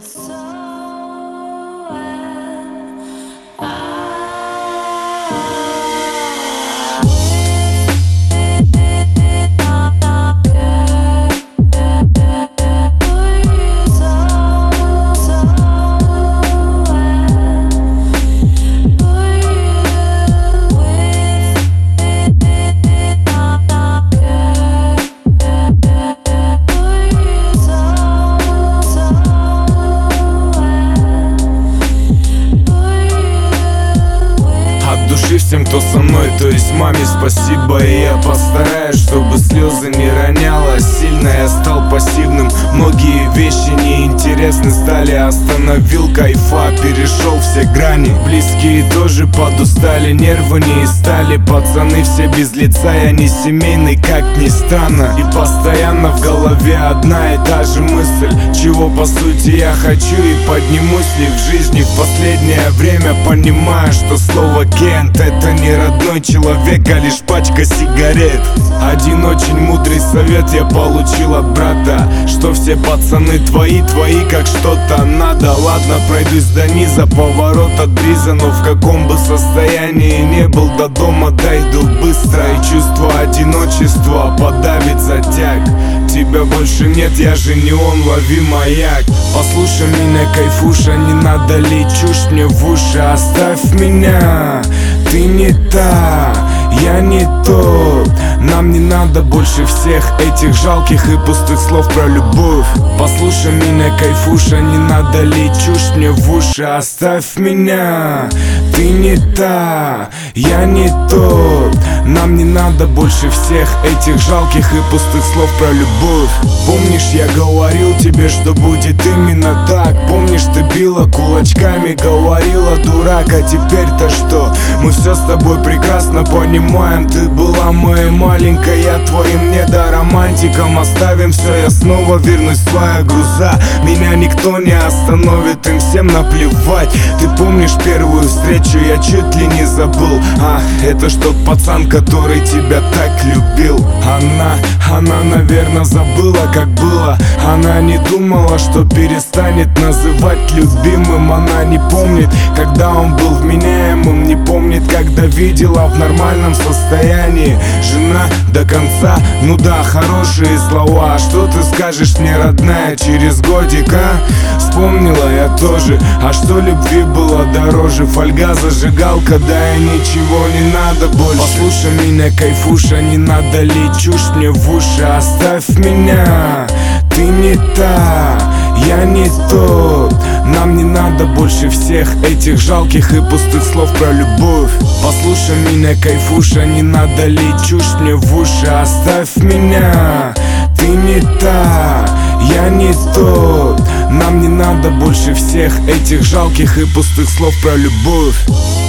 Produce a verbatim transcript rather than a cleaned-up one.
Всем, кто со мной, то есть маме спасибо. И я постараюсь, чтобы слезы не роняла сильно. Я стал пассивным, многие вещи неинтересны стали. Остановил кайфа, перешел все грани. Близкие тоже подустали, нервы не стали. Пацаны все без лица, я не семейный, как ни странно. И постоянно в голове одна и та же мысль: чего по сути я хочу и поднимусь ли в жизни. В последнее время понимаю, что слово «кент» — это не родной человек, а лишь пачка сигарет. Один очень мудрый совет я получил от брата: что все пацаны твои, твои как что-то надо. Ладно, пройдусь до низа, поворот от бриза, но в каком бы состоянии не был, до дома дойду быстро. И чувство одиночества подавит затяг. Тебя больше нет, я же не он, лови маяк. Послушай меня, кайфуша, не надо лить чушь мне в уши. Оставь меня, ты не та, я не тот. Нам не надо больше всех этих жалких и пустых слов про любовь. Послушай меня, кайфуша, не надо лить чушь мне в уши. Оставь меня, ты не та, я не тот. Нам не надо больше всех этих жалких и пустых слов про любовь. Помнишь, я говорил тебе, что будет именно так? Помнишь, ты била кулачками, говорила: дурак, а теперь-то что? Мы все с тобой прекрасно понимаем. Ты была моей маленькой, я твоим недоромантиком. Оставим все, я снова вернусь в свои груза. Меня никто не остановит, им всем наплевать. Ты помнишь первую встречу, я чуть ли не забыл. А, это ж тот пацан, который тебя так любил. Она, она, наверное, забыла, как было. Она не думала, что перестанет называть любимым. Она не помнит, когда он был вменяемым. Не помнит, когда видела в нормальном состоянии. Жена до конца, ну да, хорошие слова. Что ты скажешь мне, родная, через годик, а? Вспомнила я тоже, а что любви было дороже? Фольга, зажигалка, да и ничего не надо больше. Послушай меня, кайфуша, не надо лить чушь мне в уши. Оставь меня, ты не та, я не тот. Нам не надо больше всех этих жалких и пустых слов про любовь. Послушай меня, кайфуша, не надо лить чушь мне в уши. Оставь меня, ты не та, я не тот. Нам не надо больше всех этих жалких и пустых слов про любовь.